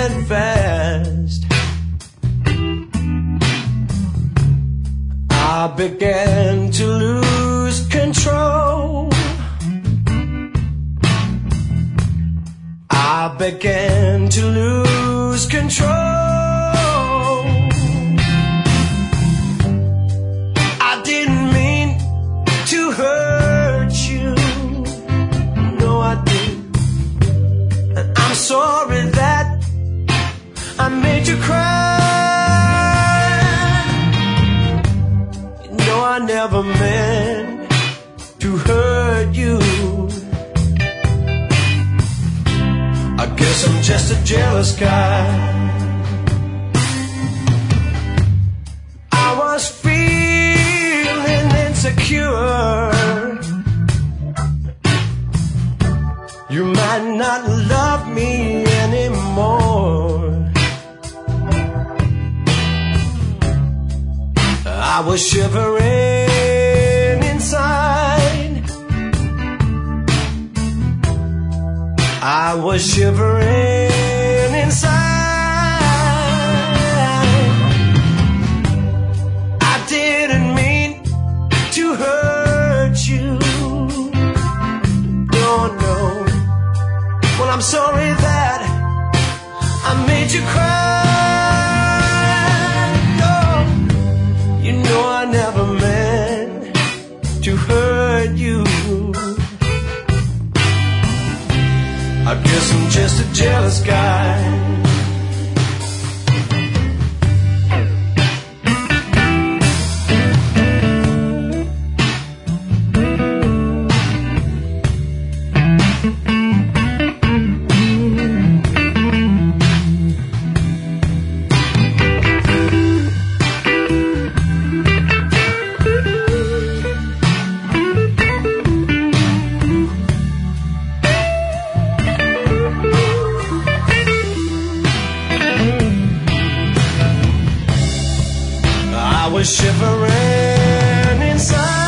went fast. I began to lose control. I began to lose control. I didn't mean to hurt you. No, I didn't. And I'm sorry that I made you cry. No, I never meant to hurt you. I guess I'm just a jealous guy. I was feeling insecure. You might not love me anymore. I was shivering inside. I was shivering inside. I didn't mean to hurt you. No, no. Well, I'm sorry that I made you cry. No, you know I never meant to hurt you. I guess I'm just a jealous guy. I was shivering inside.